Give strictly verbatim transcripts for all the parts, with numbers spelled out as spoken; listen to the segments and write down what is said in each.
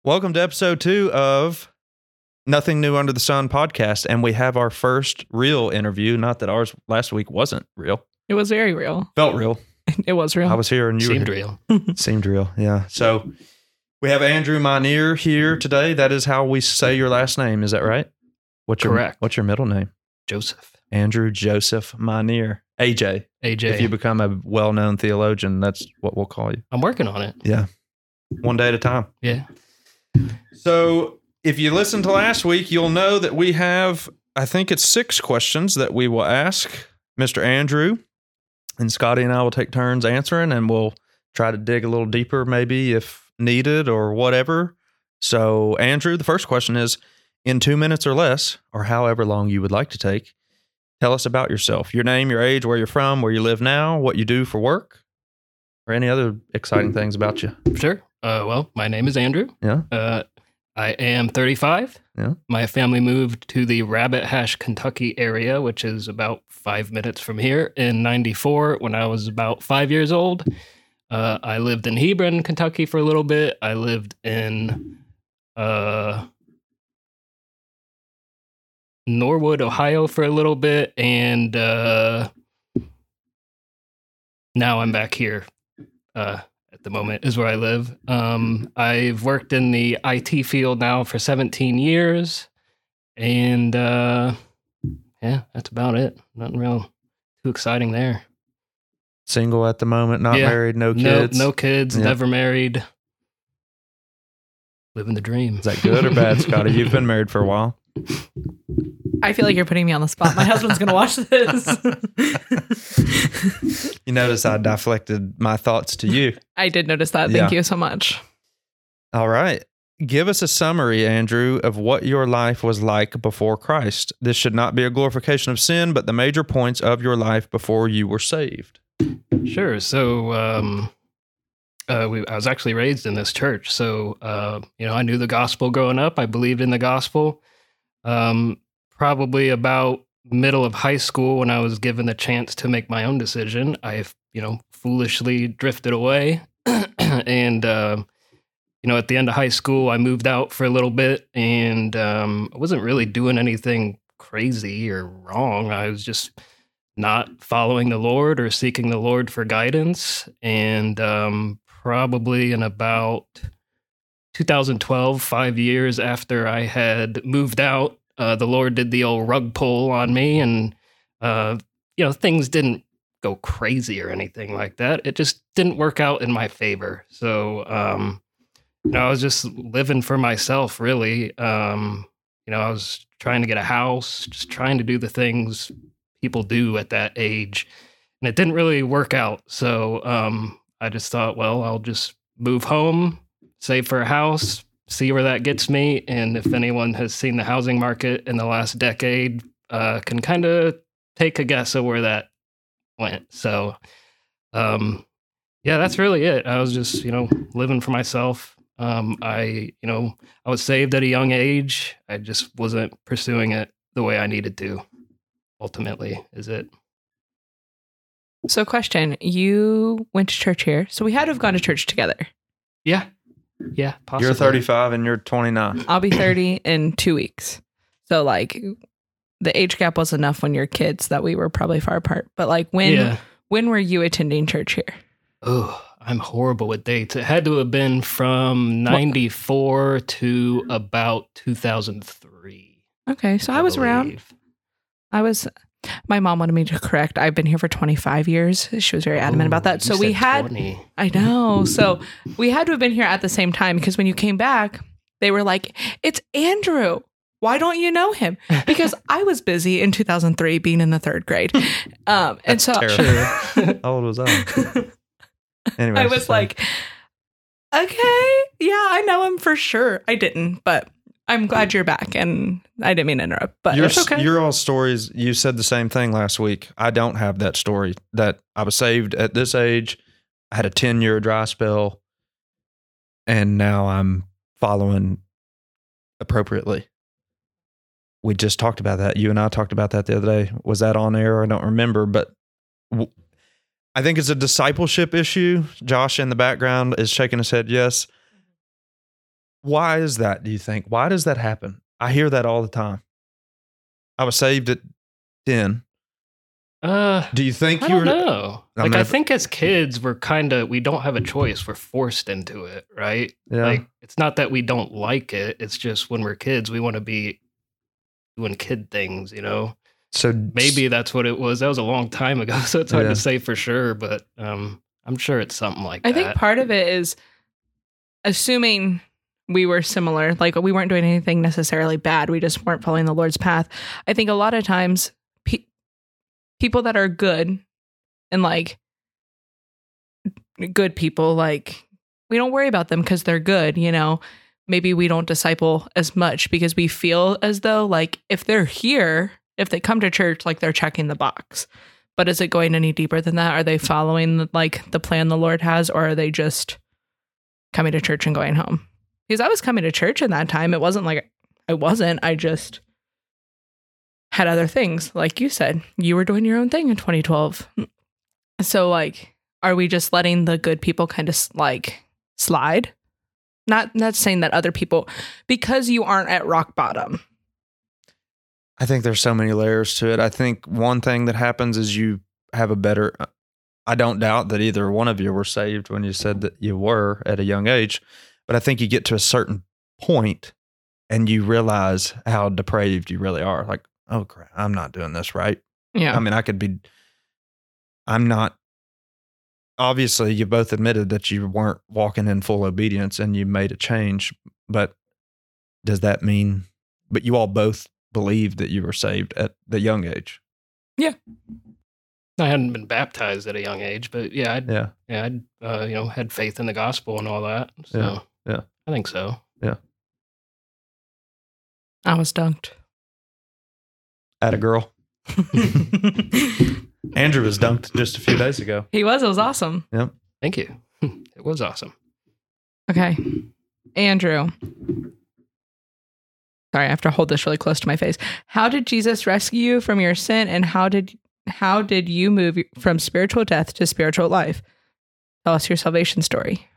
Welcome to episode two of Nothing New Under the Sun podcast. And we have our first real interview. Not that ours last week wasn't real. It was very real. Felt real. It was real. I was here and you Seemed were real. Seemed real, yeah. So we have Andrew Minear here today. That is how we say your last name. Is that right? What's your, Correct. What's your middle name? Joseph. Andrew Joseph Minear. A J. A J. If you become a well-known theologian, that's what we'll call you. I'm working on it. Yeah. One day at a time. Yeah. So if you listened to last week, you'll know that we have, I think it's six questions that we will ask Mister Andrew. And Scotty and I will take turns answering, and we'll try to dig a little deeper maybe if needed or whatever. So Andrew, the first question is, in two minutes or less, or however long you would like to take, tell us about yourself. Your name, your age, where you're from, where you live now, what you do for work, or any other exciting things about you. Sure. Uh, well, my name is Andrew. Yeah. Uh, I am thirty-five. Yeah. My family moved to the Rabbit Hash, Kentucky area, which is about five minutes from here, in ninety-four when I was about five years old. Uh, I lived in Hebron, Kentucky for a little bit. I lived in uh, Norwood, Ohio for a little bit. And uh, now I'm back here. Uh, at the moment is where I live. Um, I've worked in the I T field now for seventeen years. And uh, yeah, that's about it. Nothing real too exciting there. Single at the moment, not Yeah. married, no kids. No, no kids, Yeah. never married. Living the dream. Is that good or bad, Scotty? You've been married for a while. I feel like you're putting me on the spot. My husband's going to watch this. You notice I deflected my thoughts to you. I did notice that. Thank Yeah. you so much. All right. Give us a summary, Andrew, of what your life was like before Christ. This should not be a glorification of sin, but the major points of your life before you were saved. Sure. So, um, uh, we, I was actually raised in this church. So, uh, you know, I knew the gospel growing up. I believed in the gospel. Um, probably about middle of high school when I was given the chance to make my own decision, I, you know, foolishly drifted away. and, um, you know, at the end of high school, I moved out for a little bit and um, I wasn't really doing anything crazy or wrong. I was just not following the Lord or seeking the Lord for guidance. And um, probably in about two thousand twelve, five years after I had moved out, uh, the Lord did the old rug pull on me. And, uh, you know, things didn't go crazy or anything like that. It just didn't work out in my favor. So, um, you know, I was just living for myself, really. Um, you know, I was trying to get a house, just trying to do the things people do at that age. And it didn't really work out. So um, I just thought, well, I'll just move home, save for a house, see where that gets me. And if anyone has seen the housing market in the last decade, uh, can kind of take a guess of where that went. So, um, yeah, that's really it. I was just, you know, living for myself. Um, I, you know, I was saved at a young age. I just wasn't pursuing it the way I needed to. Ultimately, is it? So question, you went to church here. So we had to have gone to church together. Yeah. Yeah, possibly. You're thirty-five and you're twenty-nine. I'll be thirty in two weeks. So like the age gap was enough when you're kids that we were probably far apart. But like when, Yeah. when were you attending church here? Oh, I'm horrible with dates. It had to have been from ninety-four to about two thousand three. Okay. So I, was around. believe. I was, my mom wanted me to correct. I've been here for twenty-five years. She was very adamant about that. Oh, So you we said had, twenty. I know. So we had to have been here at the same time because when you came back, they were like, it's Andrew. Why don't you know him? Because I was busy in two thousand three being in the third grade. Um, and That's so terrible. How old was I? Anyway, I was like, okay, yeah, I know him for sure. I didn't, but I'm glad you're back. And I didn't mean to interrupt, but your, it's okay. your all stories, you said the same thing last week. I don't have that story that I was saved at this age. I had a ten year dry spell and now I'm following appropriately. We just talked about that. You and I talked about that the other day. Was that on air? I don't remember, but w- I think it's a discipleship issue. Josh in the background is shaking his head. Yes. Why is that, do you think? Why does that happen? I hear that all the time. I was saved at ten. Uh, Do you think I you were? don't know. I Like, mean, I if- think as kids, we're kind of, we don't have a choice. We're forced into it, right? Yeah. Like, it's not that we don't like it. It's just when we're kids, we want to be doing kid things, you know? So Maybe that's what it was. That was a long time ago, so it's hard Yeah. to say for sure, but um, I'm sure it's something like I that. think part of it is assuming we were similar, like we weren't doing anything necessarily bad. We just weren't following the Lord's path. I think a lot of times pe- people that are good and like good people, like we don't worry about them because they're good, you know. Maybe we don't disciple as much because we feel as though like if they're here, if they come to church, like they're checking the box. But is it going any deeper than that? Are they following like the plan the Lord has, or are they just coming to church and going home? Because I was coming to church in that time. It wasn't like I wasn't. I just had other things. Like you said, you were doing your own thing in twenty twelve. So like, are we just letting the good people kind of like slide? Not not saying that other people, because you aren't at rock bottom. I think there's so many layers to it. I think one thing that happens is you have a better. I don't doubt that either one of you were saved when you said that you were at a young age, but I think you get to a certain point and you realize how depraved you really are. Like, oh crap, I'm not doing this right. Yeah. I mean, I could be. I'm not. Obviously, you both admitted that you weren't walking in full obedience and you made a change, but does that mean, but you all both believed that you were saved at the young age? I hadn't been baptized at a young age, but yeah, I'd, Yeah. yeah, I'd uh, you know, had faith in the gospel and all that. So Yeah, yeah. I think so. I was dunked. At a girl. Andrew was dunked just a few days ago. He was. It was awesome. Thank you. It was awesome. Okay. Andrew. Sorry, I have to hold this really close to my face. How did Jesus rescue you from your sin, and how did how did you move from spiritual death to spiritual life? Tell us your salvation story.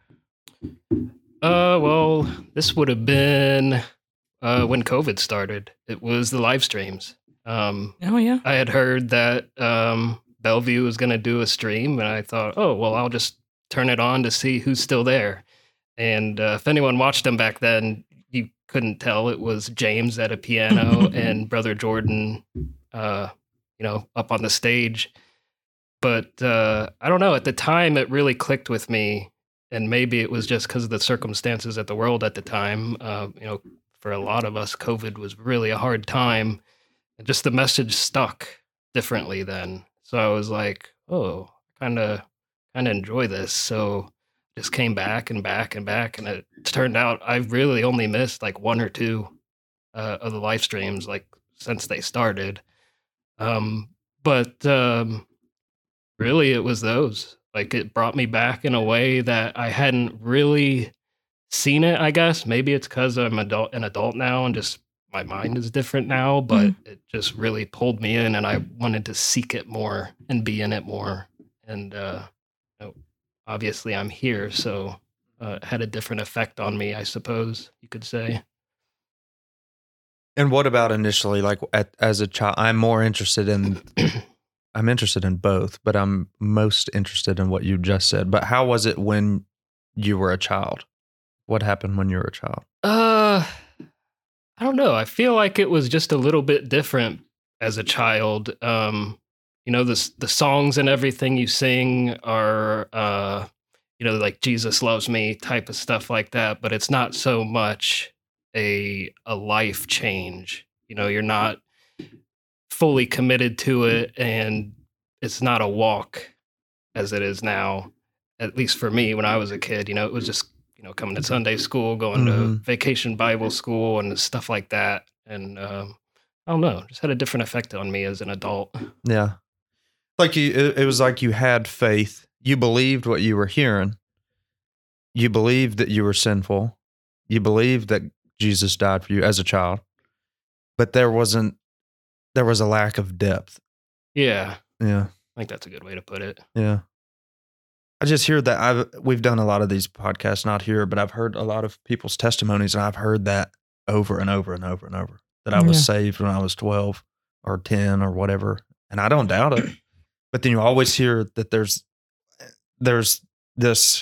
Uh, well, this would have been uh, when COVID started. It was the live streams. Um, Oh yeah. I had heard that um, Bellevue was going to do a stream, and I thought, oh, well, I'll just turn it on to see who's still there. And uh, if anyone watched them back then, you couldn't tell it was James at a piano and Brother Jordan, uh, you know, up on the stage. But uh, I don't know. At the time, it really clicked with me, and maybe it was just because of the circumstances of the world at the time. Uh, you know, for a lot of us, COVID was really a hard time. And just the message stuck differently then. So I was like, oh, kind of kind of enjoy this. So just came back and back and back. And it turned out I really only missed like one or two uh, of the live streams, like since they started. Um, but um, really it was those. Like it brought me back in a way that I hadn't really seen it, I guess. Maybe it's because I'm adult, an adult now and just my mind is different now, but Mhm. it just really pulled me in and I wanted to seek it more and be in it more. And uh, you know, obviously I'm here, so uh, it had a different effect on me, I suppose you could say. And what about initially, like at, as a child? I'm more interested in, I'm interested in both, but I'm most interested in what you just said. But how was it when you were a child? What happened when you were a child? Uh, I don't know. I feel like it was just a little bit different as a child. Um, you know, the the songs and everything you sing are, uh, you know, like Jesus loves me type of stuff like that. But it's not so much a a life change. You know, you're not fully committed to it, and it's not a walk as it is now. At least for me, when I was a kid, you know, it was just, you know, coming to Sunday school, going to Mhm. vacation Bible school and stuff like that. And um, I don't know, just had a different effect on me as an adult. Yeah. Like you, it, it was like you had faith. You believed what you were hearing. You believed that you were sinful. You believed that Jesus died for you as a child, but there wasn't, there was a lack of depth. Yeah, Yeah. I think that's a good way to put it. Yeah. I just hear that I've we've done a lot of these podcasts, not here, but I've heard a lot of people's testimonies, and I've heard that over and over and over and over that I was Yeah. saved when I was twelve or ten or whatever, and I don't doubt it. But then you always hear that there's there's this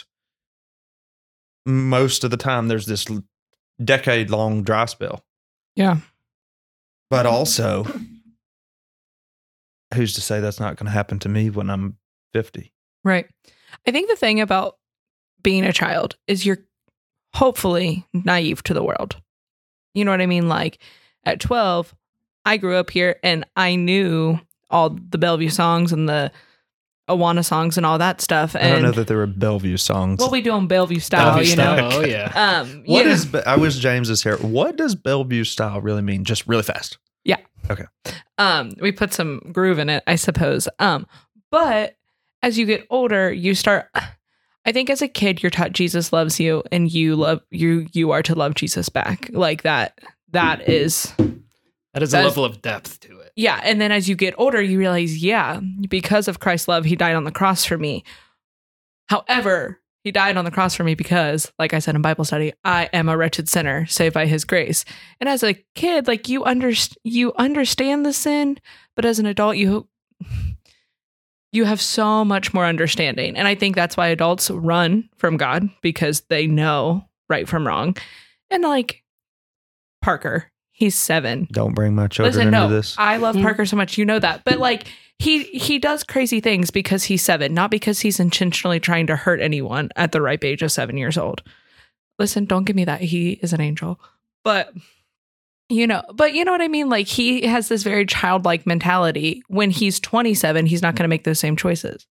most of the time there's this decade long dry spell. Yeah. But also, who's to say that's not going to happen to me when I'm fifty? Right. I think the thing about being a child is you're hopefully naive to the world. You know what I mean? Like at twelve, I grew up here and I knew all the Bellevue songs and the Awana songs and all that stuff. And I don't know that there were Bellevue songs. what we do on Bellevue style, Bellevue you know? style, oh yeah. Um, What you is? know, Be- I wish James is here. What does Bellevue style really mean? Just really fast. um, we put some groove in it, I suppose. Um, but as you get older, you start. I think as a kid, you're taught Jesus loves you, and you love you. You are to love Jesus back, like that. That is, That is That a is- level of depth to it. yeah. And then as you get older, you realize, yeah, because of Christ's love, He died on the cross for me. However, He died on the cross for me because, like I said in Bible study, I am a wretched sinner saved by His grace. And as a kid, like you underst- you understand the sin, but as an adult, you you have so much more understanding. And I think that's why adults run from God, because they know right from wrong. And like Parker, he's seven. Don't bring my children Listen, into no, this. I love Mhm. Parker so much. You know that. But like he he does crazy things because he's seven, not because he's intentionally trying to hurt anyone at the ripe age of seven years old. Listen, don't give me that. He is an angel. But you know, but you know what I mean? Like he has this very childlike mentality. When he's twenty-seven, he's not going to make those same choices.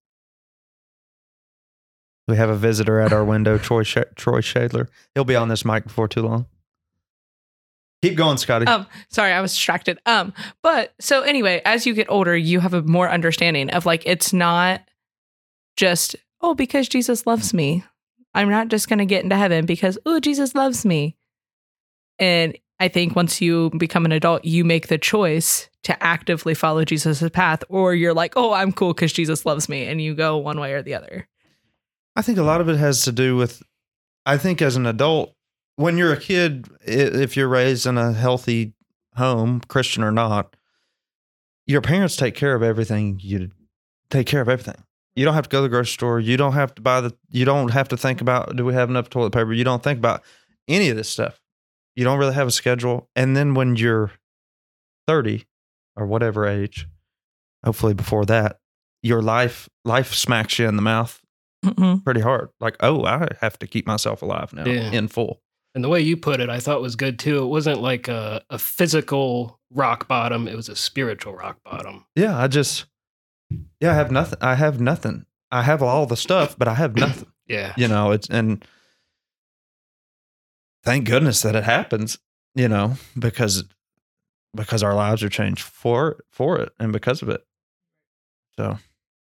We have a visitor at our window, Troy Sh- Troy Shadler. He'll be on this mic before too long. Keep going, Scotty. Um, sorry, I was distracted. Um, but so anyway, as you get older, you have a more understanding of like it's not just, oh, because Jesus loves me. I'm not just gonna get into heaven because, oh, Jesus loves me. And I think once you become an adult, you make the choice to actively follow Jesus' path, or you're like, oh, I'm cool because Jesus loves me, and you go one way or the other. I think a lot of it has to do with, I think as an adult, when you're a kid, i- if you're raised in a healthy home, Christian or not, your parents take care of everything. You take care of everything. You don't have to go to the grocery store. You don't have to buy the, you don't have to think about, do we have enough toilet paper? You don't think about any of this stuff. You don't really have a schedule. And then when you're thirty or whatever age, hopefully before that, your life, life smacks you in the mouth Mm-mm. pretty hard. Like, oh, I have to keep myself alive now Yeah. in full. And the way you put it, I thought was good too. It wasn't like a, a physical rock bottom, it was a spiritual rock bottom. Yeah, I just, yeah, I have nothing. I have nothing. I have all the stuff, but I have nothing. Yeah. You know, it's, and thank goodness that it happens, you know, because, because our lives are changed for, for it and because of it. So,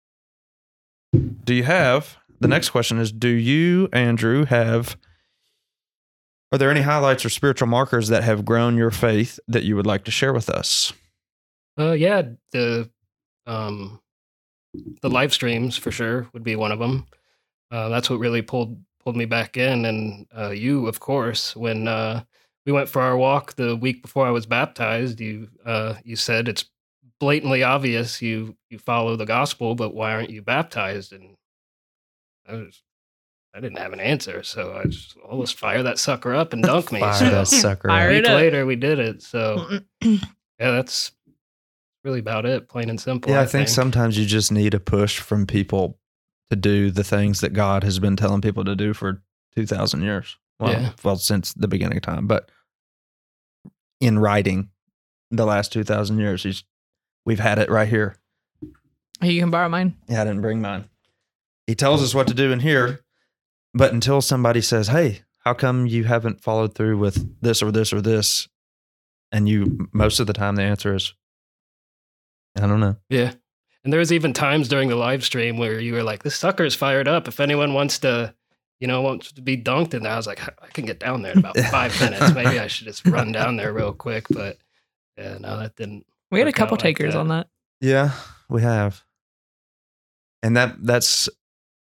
do you have, the next question is, do you, Andrew, have, are there any highlights or spiritual markers that have grown your faith that you would like to share with us? Uh, yeah, the um, the live streams for sure would be one of them. Uh, that's what really pulled pulled me back in, and uh, you, of course, when uh, we went for our walk the week before I was baptized, you uh, you said it's blatantly obvious you you follow the gospel, but why aren't you baptized? And I was I didn't have an answer, so I just, well, let's fire that sucker up and dunk me. Fire So that sucker Fire up. a it week up. later, we did it. So yeah, that's really about it, plain and simple. Yeah, I think sometimes you just need a push from people to do the things that God has been telling people to do for two thousand years. Well, Yeah. well, since the beginning of time, but in writing the last two thousand years, he's, we've had it right here. You can borrow mine. Yeah, I didn't bring mine. He tells us what to do in here, but until somebody says, hey, how come you haven't followed through with this or this or this? And you, most of the time, the answer is, I don't know. Yeah. And there was even times during the live stream where you were like, this sucker's fired up. If anyone wants to, you know, wants to be dunked in there, I was like, I can get down there in about five minutes. Maybe I should just run down there real quick. But yeah, no, that didn't. We had a work couple out like takers that. on that. Yeah, we have. And that that's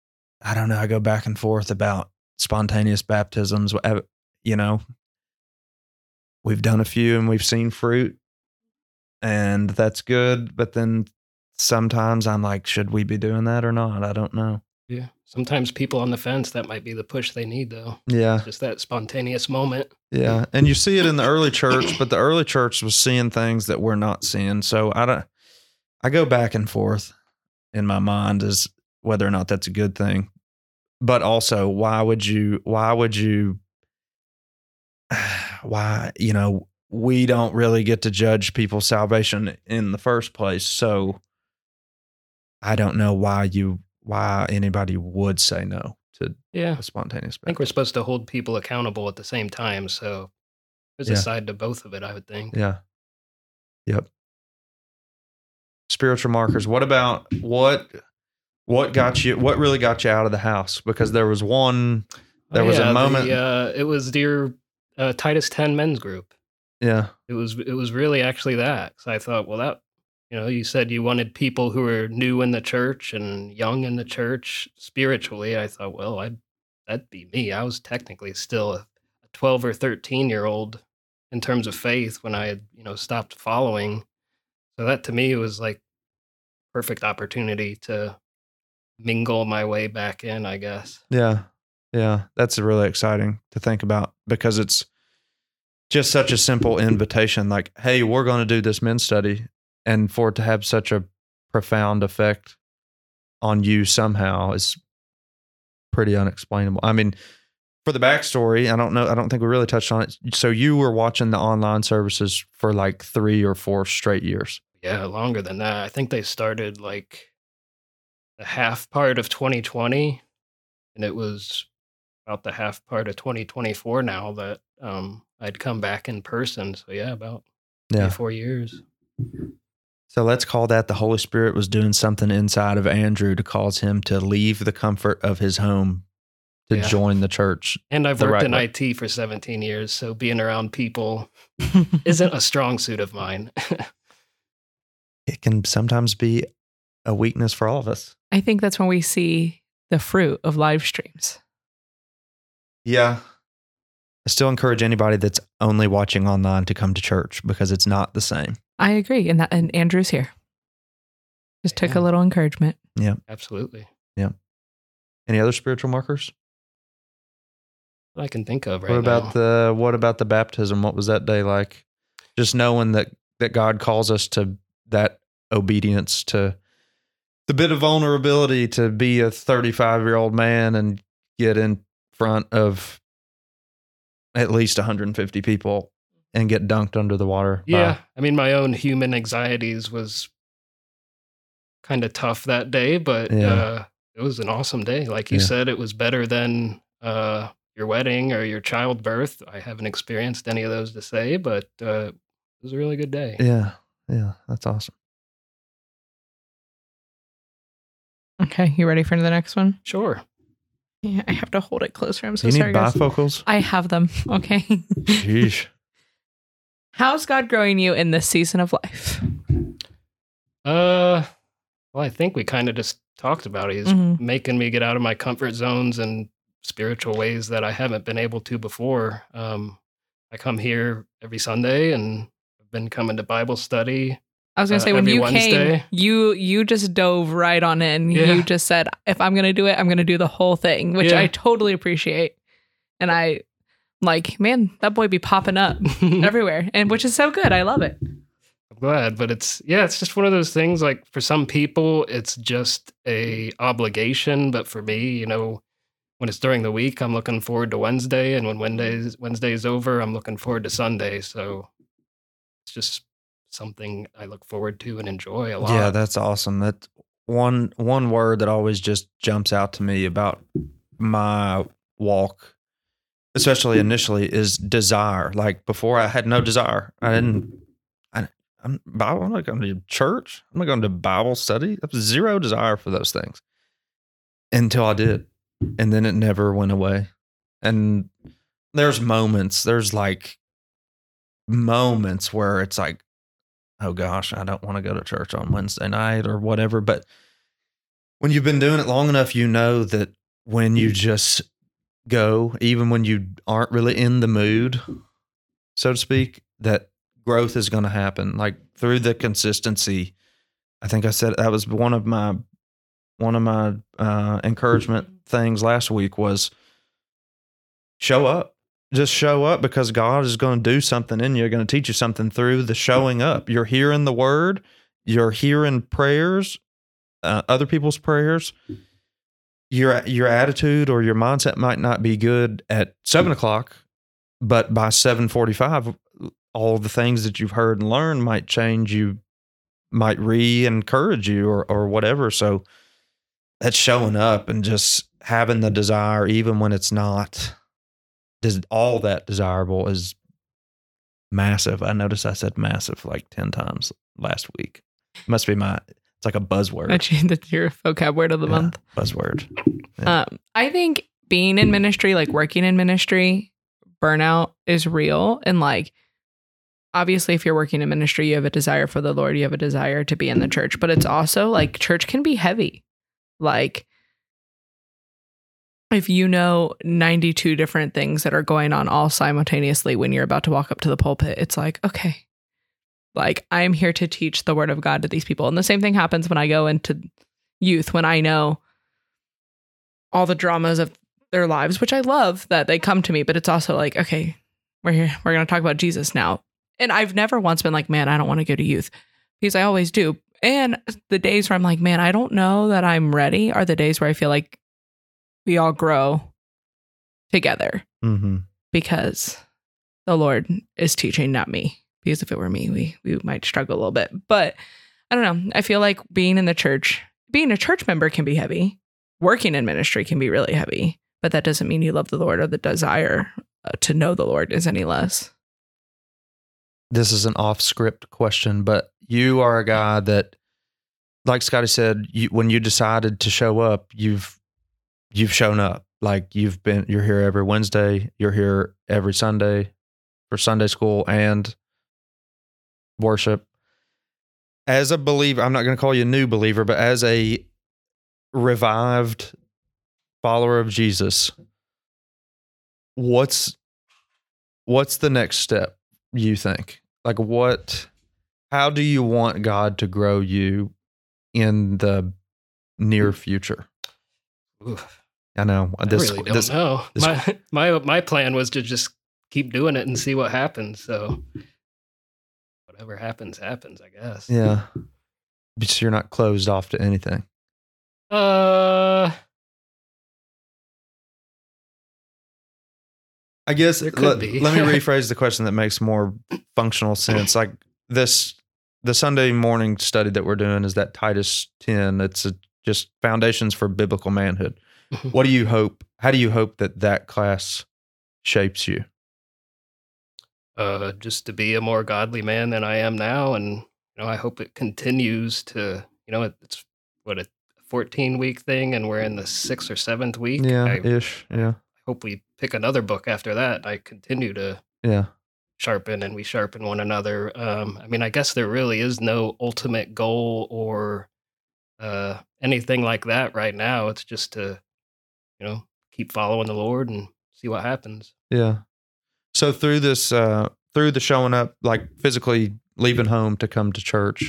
I don't know. I go back and forth about spontaneous baptisms. You know, we've done a few and we've seen fruit, and that's good. But then sometimes I'm like, should we be doing that or not? I don't know. Yeah. Sometimes people on the fence, that might be the push they need, though. Yeah. Just that spontaneous moment. Yeah. And you see it in the early church, but the early church was seeing things that we're not seeing. So I don't, I go back and forth in my mind as whether or not that's a good thing. But also, why would you, why would you, why, you know, we don't really get to judge people's salvation in the first place. So I don't know why you, why anybody would say no to Yeah. a spontaneous I think we're supposed to hold people accountable at the same time. So there's Yeah. a side to both of it, I would think. Yeah. Yep. Spiritual markers. What about what what got you what really got you out of the house? Because there was one there Oh, was yeah, a moment. The, uh, it was your uh, Titus ten men's group. Yeah. It was it was really actually that. So I thought, well, that, you know, you said you wanted people who were new in the church and young in the church spiritually. I thought, well, I'd that'd be me. I was technically still a, a twelve or thirteen year old in terms of faith when I had, you know, stopped following. So that to me was like perfect opportunity to mingle my way back in, I guess. Yeah. Yeah. That's really exciting to think about because it's just such a simple invitation like, hey, we're going to do this men's study. And for it to have such a profound effect on you somehow is pretty unexplainable. I mean, for the backstory, I don't know. I don't think we really touched on it. So you were watching the online services for like three or four straight years. Yeah, longer than that. I think they started like the half part of twenty twenty, and it was about the half part of twenty twenty-four now that um, I'd come back in person. So yeah, about Yeah. four years. So let's call that the Holy Spirit was doing something inside of Andrew to cause him to leave the comfort of his home to Yeah. join the church. And I've The worked right in way. I T for seventeen years, so being around people isn't a strong suit of mine. It can sometimes be a weakness for all of us. I think that's when we see the fruit of live streams. Yeah. I still encourage anybody that's only watching online to come to church because it's not the same. I agree. And that and Andrew's here. Just took Yeah. a little encouragement. Absolutely. Any other spiritual markers? What I can think of right what about now. the what about the baptism? What was that day like? Just knowing that that God calls us to that obedience, to the bit of vulnerability to be a thirty-five-year-old man and get in front of at least one hundred fifty people and get dunked under the water. by- Yeah, I mean, my own human anxieties was kind of tough that day, but Yeah. uh, it was an awesome day. Like you Yeah. said, it was better than uh, your wedding or your childbirth. I haven't experienced any of those to say, but uh, it was a really good day. yeah. Yeah. That's awesome. Okay, you ready for the next one? Sure. Yeah, I have to hold it closer. I'm so you need sorry, guys. bifocals? I have them. Okay. Sheesh. How's God growing you in this season of life? Uh, well, I think we kind of just talked about it. He's Mhm. making me get out of my comfort zones and spiritual ways that I haven't been able to before. Um, I come here every Sunday and I've been coming to Bible study. I was gonna Uh, say when every you Wednesday. came, you you just dove right on in. Yeah. You just said, if I'm gonna do it, I'm gonna do the whole thing, which Yeah. I totally appreciate. And I like, man, that boy be popping up everywhere, and which is so good. I love it. I'm glad, but it's yeah, it's just one of those things. Like for some people, it's just a obligation, but for me, you know, when it's during the week, I'm looking forward to Wednesday, and when Wednesday's Wednesday's over, I'm looking forward to Sunday. So it's just something I look forward to and enjoy a lot. Yeah, that's awesome. That one one word that always just jumps out to me about my walk, especially initially, is desire. Like before, I had no desire. I didn't. I, I'm Bible. I'm not going to church. I'm not going to Bible study. I have zero desire for those things until I did, and then it never went away. And there's moments. There's like moments where it's like, oh gosh, I don't want to go to church on Wednesday night or whatever. But when you've been doing it long enough, you know that when you just go, even when you aren't really in the mood, so to speak, that growth is going to happen. Like through the consistency. I think I said that was one of my one of my uh, encouragement things last week was show up. Just show up, because God is going to do something in you. Going to teach you something through the showing up. You're hearing the word. You're hearing prayers, uh, other people's prayers. Your your attitude or your mindset might not be good at seven o'clock, but by seven forty-five, all the things that you've heard and learned might change you, might re-encourage you or or whatever. So that's showing up and just having the desire, even when it's not all that desirable, is massive. I noticed I said massive like ten times last week. Must be my, it's like a buzzword. Actually, that's your vocab word of the Yeah, month. Buzzword. Yeah. Um, I think being in ministry, like working in ministry, burnout is real. And like, obviously, if you're working in ministry, you have a desire for the Lord, you have a desire to be in the church, but it's also like church can be heavy. Like, if you know ninety-two different things that are going on all simultaneously when you're about to walk up to the pulpit, it's like, okay, like I'm here to teach the word of God to these people. And the same thing happens when I go into youth, when I know all the dramas of their lives, which I love that they come to me, but it's also like, okay, we're here. We're going to talk about Jesus now. And I've never once been like, man, I don't want to go to youth, because I always do. And the days where I'm like, man, I don't know that I'm ready are the days where I feel like we all grow together, Mm-hmm. because the Lord is teaching, not me. Because if it were me, we we might struggle a little bit. But I don't know. I feel like being in the church, being a church member can be heavy. Working in ministry can be really heavy. But that doesn't mean you love the Lord, or the desire uh, to know the Lord is any less. This is an off-script question, but you are a guy that, like Scotty said, you, when you decided to show up, you've you've shown up. Like you've been, you're here every Wednesday, you're here every Sunday for Sunday school and worship. As a believer, I'm not going to call you a new believer, but as a revived follower of Jesus, what's what's the next step, you think? Like what, how do you want God to grow you in the near future? Oof. I know. This, I really don't this, know. this- my my my plan was to just keep doing it and see what happens. So whatever happens, happens, I guess. Yeah. But you're not closed off to anything. Uh, I guess There could let, be. let me rephrase the question that makes more functional sense. Like this, the Sunday morning study that we're doing is that Titus ten. It's a, just foundations for biblical manhood. What do you hope? How do you hope that that class shapes you? uh, just to be a more godly man than I am now, and you know, I hope it continues to. You know, it's what a fourteen week thing, and we're in the sixth or seventh week. Yeah, I ish. Yeah, hope we pick another book after that. And I continue to yeah, sharpen, and we sharpen one another. Um, I mean, I guess there really is no ultimate goal or uh, anything like that right now. It's just to, you know, keep following the Lord and see what happens. yeah. So through this, uh, through the showing up, like physically leaving home to come to church,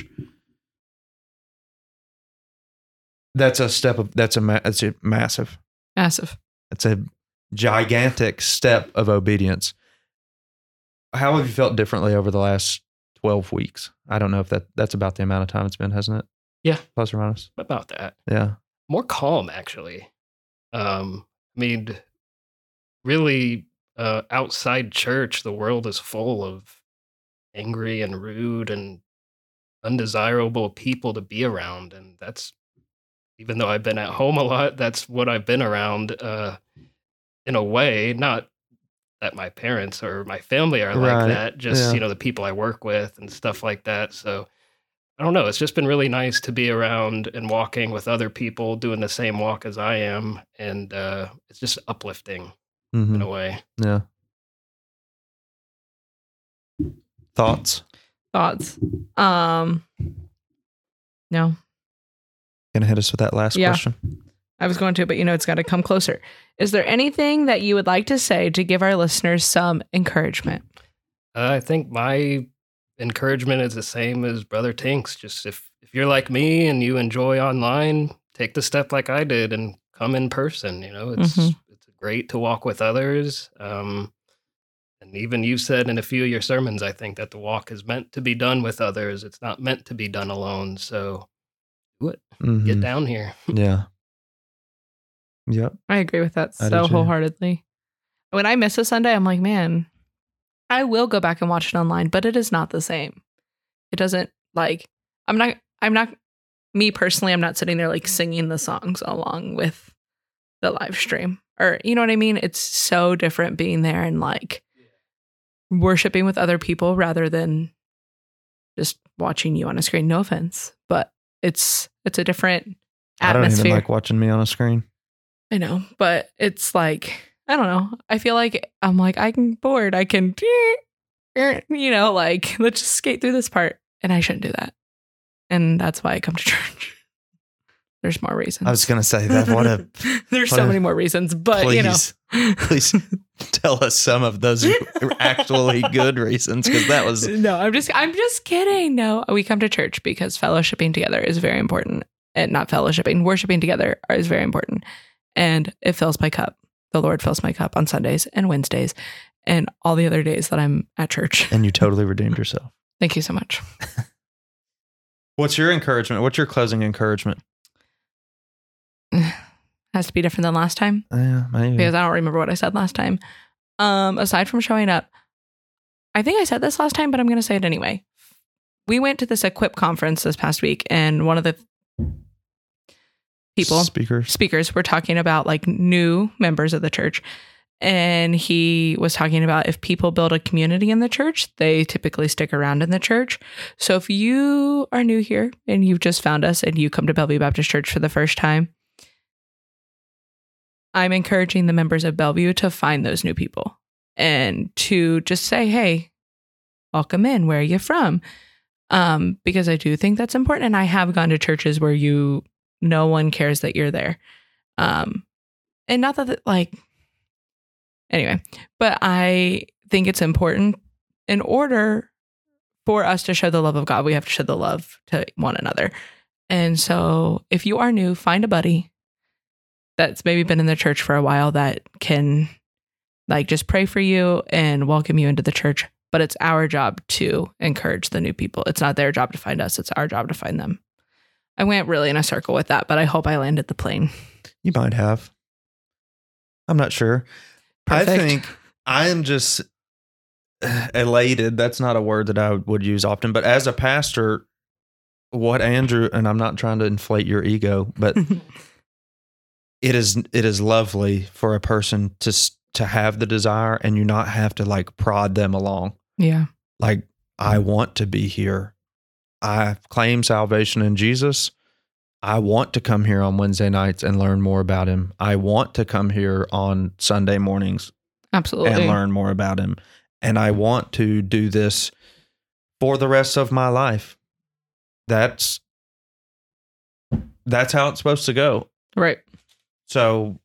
that's a step of that's a ma- that's a massive. Massive. It's a gigantic step of obedience. How have you felt differently over the last twelve weeks? I don't know if that that's about the amount of time it's been, hasn't it? Yeah. Plus or minus. About that. Yeah. More calm, actually. Um, I mean, really, uh, outside church, the world is full of angry and rude and undesirable people to be around. And that's, even though I've been at home a lot, that's what I've been around uh, in a way. Not that my parents or my family are like Right. that, just, Yeah. you know, the people I work with and stuff like that. So I don't know. It's just been really nice to be around and walking with other people doing the same walk as I am. And uh, it's just uplifting Mhm. in a way. Yeah. Thoughts? Thoughts? Um, no. Gonna hit us with that last Yeah. question. I was going to, but you know, it's got to come closer. Is there anything that you would like to say to give our listeners some encouragement? Uh, I think my encouragement is the same as Brother Tink's. Just if, if you're like me and you enjoy online, take the step like I did and come in person. You know, it's Mhm. it's great to walk with others. Um, and even you said in a few of your sermons, I think that the walk is meant to be done with others. It's not meant to be done alone. So do it. Mhm. Get down here. Yeah. Yep. I agree with that I do so too. wholeheartedly. When I miss a Sunday, I'm like, man, I will go back and watch it online, but it is not the same. It doesn't like, I'm not, I'm not, me personally, I'm not sitting there like singing the songs along with the live stream or, you know what I mean? It's so different being there and like worshiping with other people rather than just watching you on a screen. No offense, but it's, it's a different I don't atmosphere. even like watching me on a screen. I know, but it's like, I don't know. I feel like I'm like, I can bored. I can, you know, like, let's just skate through this part. And I shouldn't do that. And that's why I come to church. There's more reasons. I was going to say that. What a, There's what so a- many more reasons, but please, you know. please tell us some of those actually good reasons, because that was, No, I'm just, I'm just kidding. No, we come to church because fellowshipping together is very important. And not fellowshipping, worshiping together is very important. And it fills my cup. The Lord fills my cup on Sundays and Wednesdays and all the other days that I'm at church. and you totally redeemed yourself. Thank you so much. What's your encouragement? What's your closing encouragement? Has to be different than last time Yeah, maybe. because I don't remember what I said last time. Um, aside from showing up, I think I said this last time, but I'm going to say it anyway. We went to this Equip conference this past week, and one of the people Speakers. speakers were talking about like new members of the church, and he was talking about if people build a community in the church, they typically stick around in the church. So if you are new here and you've just found us and you come to Bellevue Baptist Church for the first time, I'm encouraging the members of Bellevue to find those new people and to just say, hey, welcome in, where are you from? Um, because I do think that's important. And I have gone to churches where you no one cares that you're there. Um, and not that, like, anyway, but I think it's important in order for us to show the love of God, we have to show the love to one another. And so if you are new, find a buddy that's maybe been in the church for a while that can like just pray for you and welcome you into the church. But it's our job to encourage the new people. It's not their job to find us. It's our job to find them. I went really in a circle with that, but I hope I landed the plane. You might have. I'm not sure. Perfect. I think I am just elated. That's not a word that I would use often, but as a pastor, what Andrew, and I'm not trying to inflate your ego, but it is it is lovely for a person to s- to have the desire and you not have to like prod them along. Yeah. Like, I want to be here. I claim salvation in Jesus. I want to come here on Wednesday nights and learn more about him. I want to come here on Sunday mornings Absolutely. and learn more about him. And I want to do this for the rest of my life. That's that's how it's supposed to go. Right. So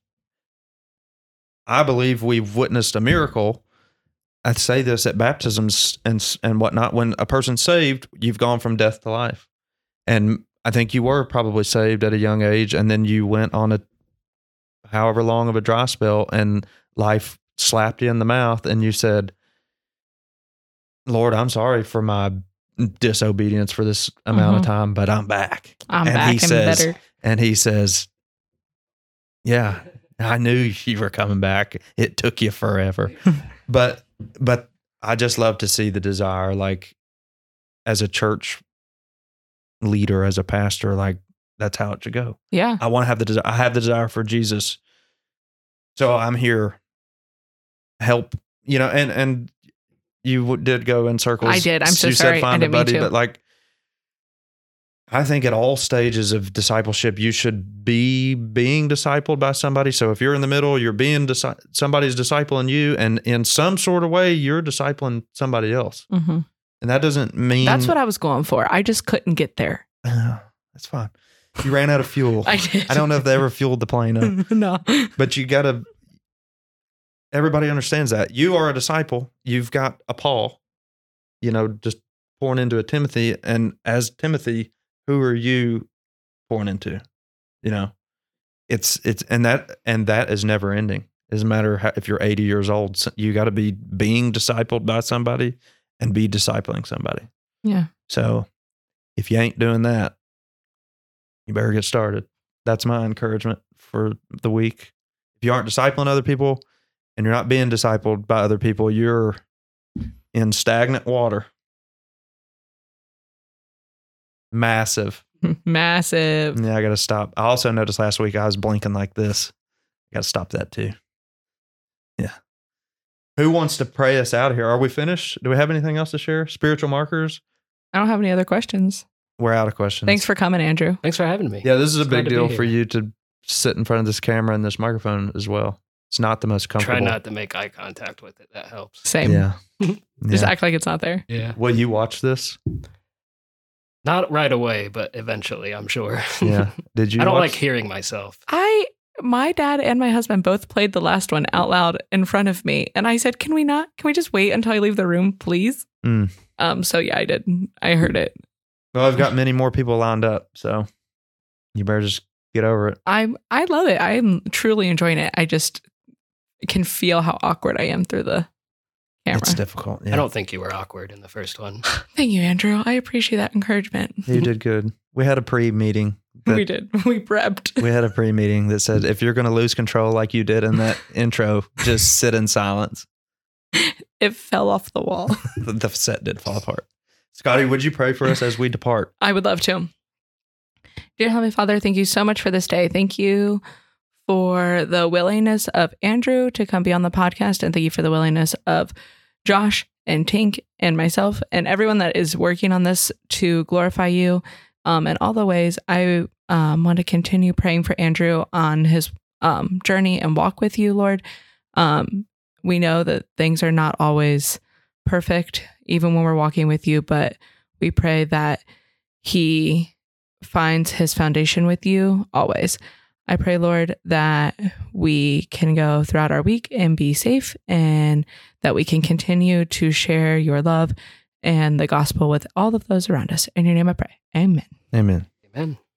I believe we've witnessed a miracle. I say this at baptisms and and whatnot. When a person's saved, you've gone from death to life. And I think you were probably saved at a young age, and then you went on a however long of a dry spell, and life slapped you in the mouth, and you said, Lord, I'm sorry for my disobedience for this amount of Mhm. time, but I'm back. I'm And back he and says- better. And he says, yeah, I knew you were coming back. It took you forever. but but I just love to see the desire, like as a church leader, as a pastor, like that's how it should go. Yeah. I want to have the desire. I have the desire for Jesus. So I'm here. Help, you know, and and you w- did go in circles. I did. I'm so you sorry. said find I a didn't mean buddy, to. but like, I think at all stages of discipleship, you should be being discipled by somebody. So if you're in the middle, you're being disi- somebody's discipling you, and in some sort of way, you're discipling somebody else. Mm-hmm. And that doesn't mean That's what I was going for. I just couldn't get there. Uh, that's fine. You ran out of fuel. I did. I don't know if they ever fueled the plane up, No. but you got to, everybody understands that. You are a disciple. You've got a Paul, you know, just pouring into a Timothy. And as Timothy, who are you pouring into? You know, it's, it's, and that, and that is never ending. It doesn't matter how, if you're eighty years old, so you got to be being discipled by somebody and be discipling somebody. Yeah. So if you ain't doing that, you better get started. That's my encouragement for the week. If you aren't discipling other people and you're not being discipled by other people, you're in stagnant water. Massive. Massive. Yeah, I got to stop. I also noticed last week I was blinking like this. I got to stop that too. Yeah. Who wants to pray us out here? Are we finished? Do we have anything else to share? Spiritual markers? I don't have any other questions. We're out of questions. Thanks for coming, Andrew. Thanks for having me. Yeah, this is a It's glad big to be deal here. for you to sit in front of this camera and this microphone as well. It's not the most comfortable. Try not to make eye contact with it. That helps. Same. Yeah. Just yeah. act like it's not there. Yeah. Will you watch this? Not right away, but eventually, I'm sure. Yeah. Did you? I don't watch? like hearing myself. I, my dad and my husband both played the last one out loud in front of me. And I said, can we not, can we just wait until I leave the room, please? Mm. Um. So yeah, I did. I heard it. Well, I've got many more people lined up, so you better just get over it. I'm, I love it. I'm truly enjoying it. I just can feel how awkward I am through the camera. It's difficult. Yeah. I don't think you were awkward in the first one. Thank you, Andrew. I appreciate that encouragement. You did good. We had a pre-meeting. that- We did. We prepped. We had a pre-meeting that said, if you're going to lose control like you did in that intro, just sit in silence. It fell off the wall. The the set did fall apart. Scotty, would you pray for us as we depart? I would love to. Dear Heavenly Father, thank you so much for this day. Thank you for the willingness of Andrew to come be on the podcast. And thank you for the willingness of Josh and Tink and myself and everyone that is working on this to glorify you um, in all the ways. I um, want to continue praying for Andrew on his um, journey and walk with you, Lord. Um, we know that things are not always perfect, even when we're walking with you, but we pray that he finds his foundation with you always. I pray, Lord, that we can go throughout our week and be safe, and that we can continue to share your love and the gospel with all of those around us. In your name I pray. Amen. Amen. Amen.